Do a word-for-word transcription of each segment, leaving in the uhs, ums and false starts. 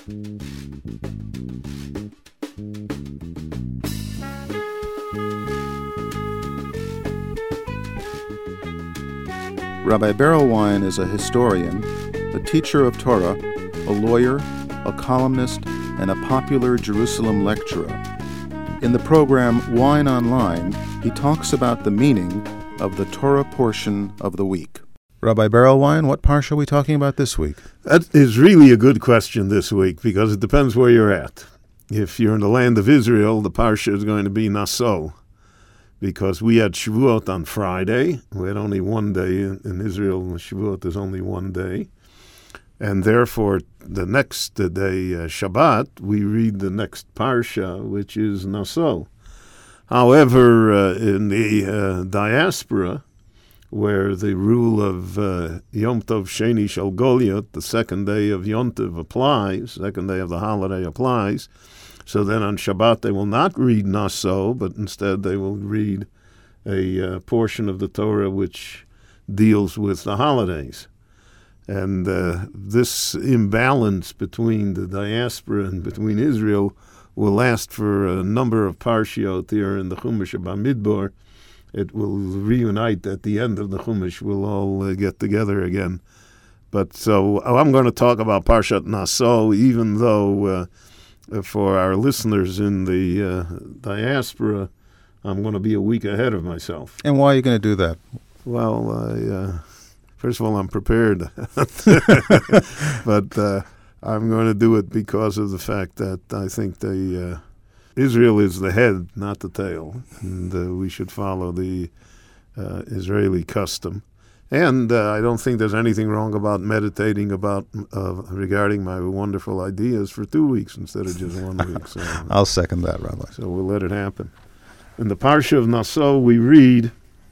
Rabbi Berelwein is a historian, a teacher of Torah, a lawyer, a columnist, and a popular Jerusalem lecturer. In the program Wine Online, he talks about the meaning of the Torah portion of the week. Rabbi Berelwein, what parsha are we talking about this week? That is really a good question this week because it depends where you're at. If you're in the land of Israel, the parsha is going to be Naso, because we had Shavuot on Friday. We had only one day in, in Israel. Shavuot is only one day. And therefore, the next day, uh, Shabbat, we read the next parsha, which is Naso. However, uh, in the uh, diaspora, where the rule of uh, Yom Tov Sheni Shel Goliot, the second day of Yom Tov applies, second day of the holiday applies, so then on Shabbat they will not read Naso, but instead they will read a uh, portion of the Torah which deals with the holidays. And uh, this imbalance between the diaspora and between Israel will last for a number of parshiot here in the Chumash of Bamidbar. It will reunite at the end of the Chumash. We'll all uh, get together again. But so I'm going to talk about Parshat Naso, even though uh, for our listeners in the uh, diaspora, I'm going to be a week ahead of myself. And why are you going to do that? Well, I, uh, first of all, I'm prepared. But uh, I'm going to do it because of the fact that I think the uh, Israel is the head, not the tail, and uh, we should follow the uh, Israeli custom. And uh, I don't think there's anything wrong about meditating about uh, regarding my wonderful ideas for two weeks instead of just one week. So, I'll second that, Rabbi. So we'll let it happen. In the Parsha of Naso, we read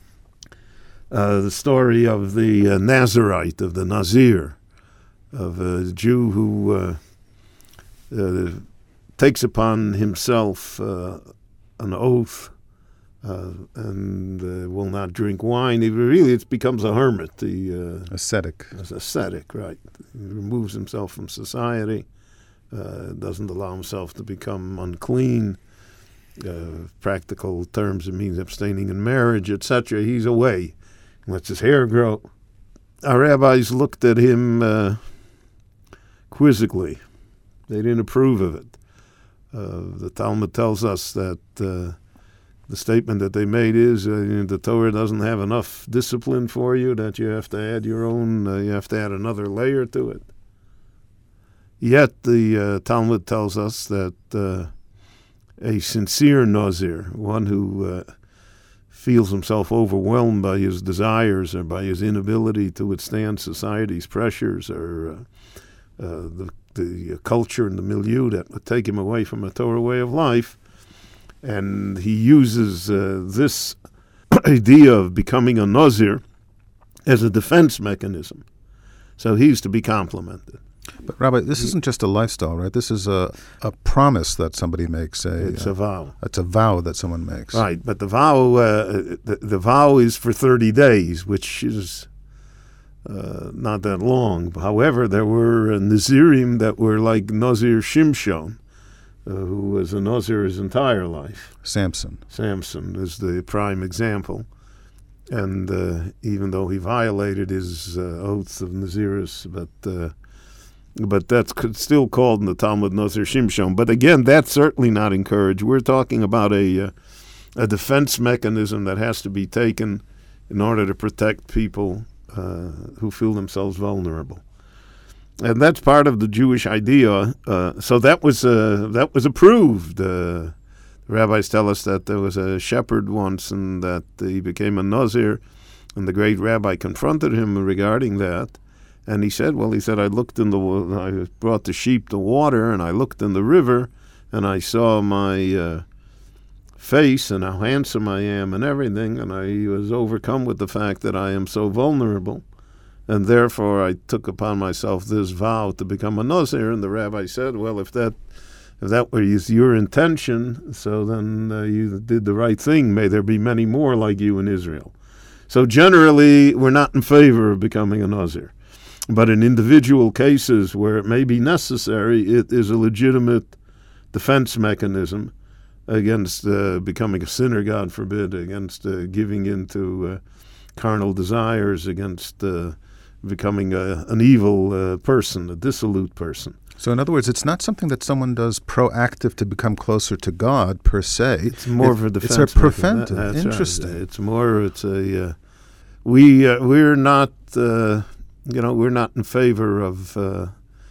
uh, the story of the uh, Nazirite, of the Nazir, of a Jew who uh, uh, takes upon himself uh, an oath uh, and uh, will not drink wine. He really, it becomes a hermit. The uh, ascetic. Ascetic, right. He removes himself from society, uh, doesn't allow himself to become unclean. Uh, practical terms, it means abstaining in marriage, et cetera. He's away. He lets his hair grow. Our rabbis looked at him uh, quizzically. They didn't approve of it. Uh, the Talmud tells us that uh, the statement that they made is uh, the Torah doesn't have enough discipline for you, that you have to add your own, uh, you have to add another layer to it. Yet the uh, Talmud tells us that uh, a sincere Nazir, one who uh, feels himself overwhelmed by his desires or by his inability to withstand society's pressures or uh, uh, the the culture and the milieu that would take him away from a Torah way of life. And he uses uh, this idea of becoming a Nazir as a defense mechanism. So he's to be complimented. But Rabbi, this isn't just a lifestyle, right? This is a, a promise that somebody makes. A, it's a vow. It's a vow that someone makes. Right, but the vow, uh, the, the vow is for thirty days, which is Uh, not that long. However, there were uh, Nazirim that were like Nazir Shimshon, uh, who was a Nazir his entire life. Samson. Samson is the prime example. And uh, even though he violated his uh, oaths of Naziris, but uh, but that's still called in the Talmud Nazir Shimshon. But again, that's certainly not encouraged. We're talking about a, uh, a defense mechanism that has to be taken in order to protect people Uh, who feel themselves vulnerable, and that's part of the Jewish idea. Uh, so that was uh, that was approved. Uh, the rabbis tell us that there was a shepherd once, and that he became a Nazir, and the great rabbi confronted him regarding that, and he said, "Well, he said I looked in the, I brought the sheep to water, and I looked in the river, and I saw my." Uh, face and how handsome I am and everything, and I was overcome with the fact that I am so vulnerable, and therefore I took upon myself this vow to become a Nazir." And the rabbi said, well, if that if that was your intention, so then uh, you did the right thing. May there be many more like you in Israel. So generally, we're not in favor of becoming a Nazir. But in individual cases where it may be necessary, it is a legitimate defense mechanism against uh, becoming a sinner, God forbid, against uh, giving into uh, carnal desires, against uh, becoming a, an evil uh, person, a dissolute person. So in other words, it's not something that someone does proactive to become closer to God per se. It's more it, of a defense. It's a preventive. That, Interesting. Right. It's more. It's a. Uh, we uh, we're not. Uh, you know, we're not in favor of uh,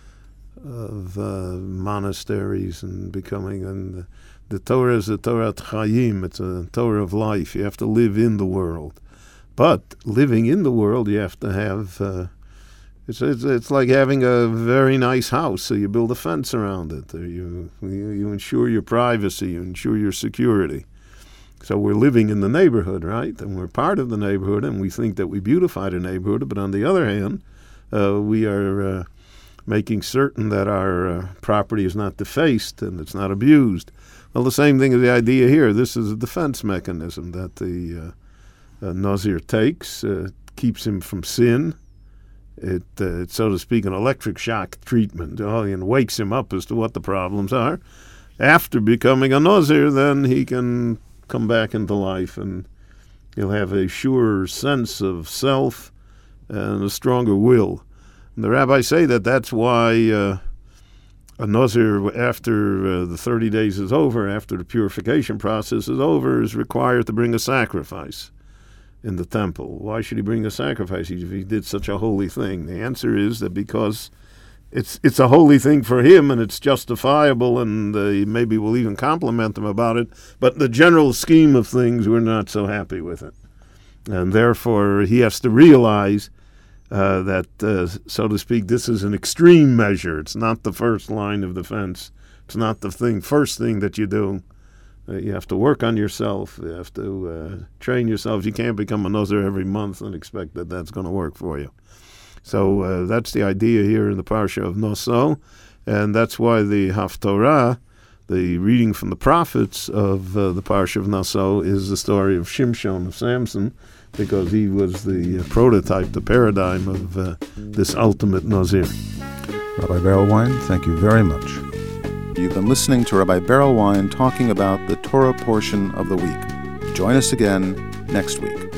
of uh, monasteries and becoming. And the, the Torah is the Torah Chayim. It's a Torah of life. You have to live in the world, but living in the world, you have to have. Uh, It's, it's it's like having a very nice house, so you build a fence around it. You, you you ensure your privacy, you ensure your security. So we're living in the neighborhood, right? And we're part of the neighborhood, and we think that we beautify the neighborhood. But on the other hand, uh, we are uh, making certain that our uh, property is not defaced and it's not abused. Well, the same thing is the idea here. This is a defense mechanism that the uh, uh, Nazir takes, uh, keeps him from sin. It, uh, it's, so to speak, an electric shock treatment, oh, and wakes him up as to what the problems are. After becoming a Nazir, then he can come back into life, and he'll have a surer sense of self and a stronger will. And the rabbis say that that's why uh, a Nazir, after uh, the thirty days is over, after the purification process is over, is required to bring a sacrifice in the temple. Why should he bring a sacrifice if he did such a holy thing? The answer is that because it's it's a holy thing for him and it's justifiable, and uh, maybe we'll even compliment him about it, but in the general scheme of things, we're not so happy with it. And therefore, he has to realize uh, that, uh, so to speak, this is an extreme measure. It's not the first line of defense. It's not the thing, first thing that you do. Uh, you have to work on yourself. You have to uh, train yourself. You can't become a Nazir every month and expect that that's going to work for you. So uh, that's the idea here in the Parsha of Naso, and that's why the Haftorah, the reading from the prophets of uh, the Parsha of Naso, is the story of Shimshon, of Samson, because he was the uh, prototype, the paradigm of uh, this ultimate Nazir. Rabbi Berelwein, thank you very much. You've been listening to Rabbi Berelwein talking about the Torah portion of the week. Join us again next week.